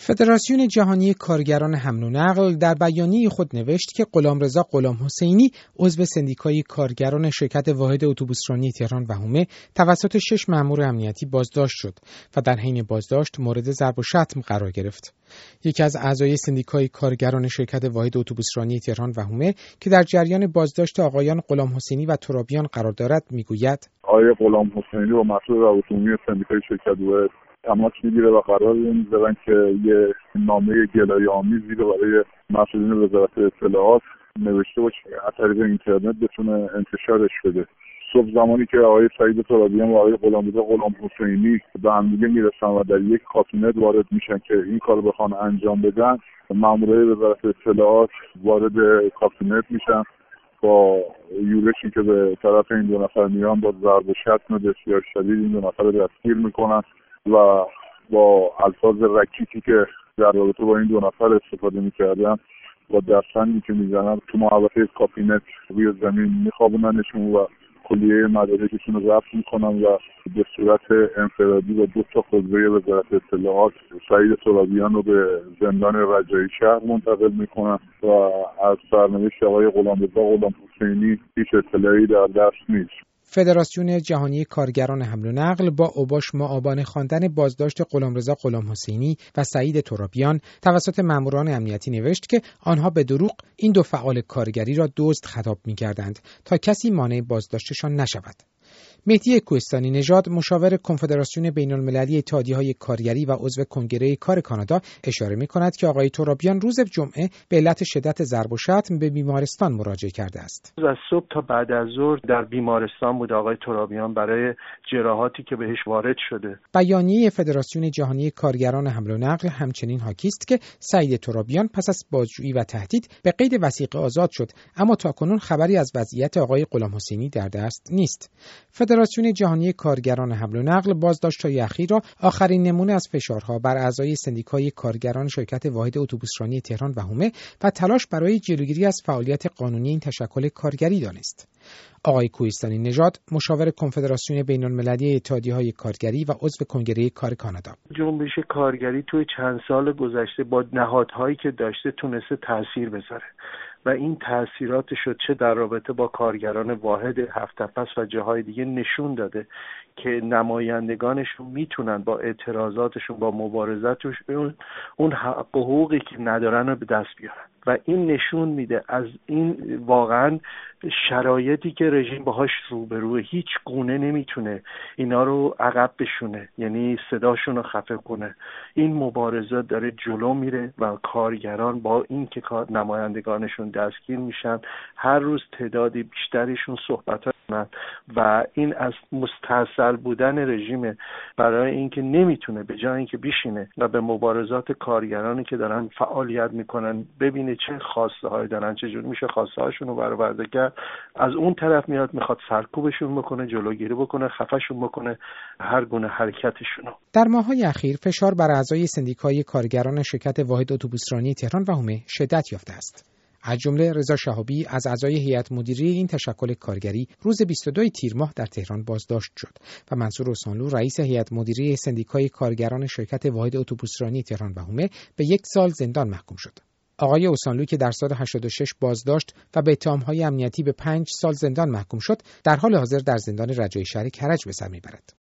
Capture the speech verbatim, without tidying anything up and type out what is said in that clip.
فدراسیون جهانی کارگران حمل و نقل در بیانیه خود نوشت که غلامرضا غلامحسینی عضو سندیکای کارگران شرکت واحد اتوبوسرانی تهران و حومه توسط شش مأمور امنیتی بازداشت شد و در حین بازداشت مورد ضرب و شتم قرار گرفت. یکی از اعضای سندیکای کارگران شرکت واحد اتوبوسرانی تهران و حومه که در جریان بازداشت آقایان غلامحسینی و ترابیان قرار دارد میگوید: آقای غلامحسینی و مسئول روابط عمومی سندیکای شرکت واحد تماس میگیره و قرار میذارن که یه نامه گلایه آمیزی رو برای مسئولین وزارت اطلاعات نوشته باشه از طریق اینترنت بتونه انتشارش بده. صبح زمانی که آقای سعید ترابیان و آقای غلامرضا غلامحسینی به هم دیگه میرسن و در یک کابینت وارد میشن که این کارو بخوان انجام بدن، مامورای وزارت اطلاعات وارد کابینت میشن با یورشی که به طرف این دو نفر میان با ضرب و شتم بسیار شدید این دو نفر رو دستگیر میکنن و با الفاظ رکیکی که در رابطه با این دو نفر استفاده میکردن با دستانی که میزنن تو محوطه کابینت روی زمین میخوابوننشون و کلیه مدارکشون رو ضبط میکنن و به صورت انفرادی با دو تا قوه وزارت اطلاعات سعید ترابیان رو به زندان رجایی شهر منتقل میکنن و از سرنوشت آقای غلامرضا غلامحسینی هیچ اطلاعی در دست نیست. فدراسیون جهانی کارگران حمل و نقل با اوباش معابانه خواندن بازداشت غلامرضا غلامحسینی و سعید ترابیان توسط ماموران امنیتی نوشت که آنها به دروغ این دو فعال کارگری را دزد خطاب می‌کردند تا کسی مانع بازداشتشان نشود. مهدی کوهستانی نژاد، مشاور کنفدراسیون بین‌المللی اتحادیه‌های کارگری و عضو کنگره کار کانادا، اشاره می‌کند که آقای ترابیان روز جمعه به علت شدت ضرب و شتم به بیمارستان مراجعه کرده است. از صبح تا بعد از ظهر در بیمارستان بود آقای ترابیان برای جراحاتی که بهش وارد شده. بیانیه فدراسیون جهانی کارگران حمل و نقل همچنین حاکی است که سعید ترابیان پس از بازجویی و تهدید به قید وثیقه آزاد شد، اما تاکنون خبری از وضعیت آقای غلامحسینی در دست نیست. فدراسیون جهانی کارگران حمل و نقل بازداشت‌های اخیر را آخرین نمونه از فشارها بر اعضای سندیکای کارگران شرکت واحد اتوبوسرانی تهران و حومه و تلاش برای جلوگیری از فعالیت قانونی این تشکل کارگری دانست. آقای کوهستانی نژاد، مشاور کنفدراسیون بین‌المللی اتحادیه‌های کارگری و عضو کنگره کار کانادا: جنبش کارگری توی چند سال گذشته با نهادهایی که داشته تونسته تاثیر بذاره و این تاثیراتش رو چه در رابطه با کارگران واحد هفت نفس و جاهای دیگه نشون داده که نمایندگانشون میتونن با اعتراضاتشون با مبارزاتشون اون حق و حقوقی که ندارن رو به دست بیارن و این نشون میده از این واقعا شرایطی که رژیم باهاش روبروه هیچ گونه نمیتونه اینا رو عقب بشونه، یعنی صداشون رو خفه کنه. این مبارزات داره جلو میره و کارگران با این که نمایندگانشون دستگیر میشن هر روز تعدادی بیشترشون صحبت کنن و این از مستحصل بودن رژیم برای اینکه نمیتونه به جای اینکه بشینه و به مبارزات کارگرانی که دارن فعالیت میکنن ببینه چه خواسته هایی دارن، چجوری میشه خواسته هاشون رو برآورده کرد، از اون طرف میاد میخواد سرکوبشون بکنه، جلوگیری بکنه، خفهشون بکنه، هر گونه حرکتشون رو. در ماه‌های اخیر فشار بر اعضای سندیکای کارگران شرکت واحد اتوبوسرانی تهران و حومه شدت یافته است. از جمله رضا شهابی از اعضای هیئت مدیره این تشکل کارگری روز بیست و دو تیر ماه در تهران بازداشت شد و منصور اوسانلو رئیس هیئت مدیره سندیکای کارگران شرکت واحد اتوبوسرانی تهران و حومه به یک سال زندان محکوم شد. آقای اوسانلو که در سال هشتاد و شش بازداشت و به اتهام‌های امنیتی به پنج سال زندان محکوم شد، در حال حاضر در زندان رجایی شهر کرج به سر می‌برد.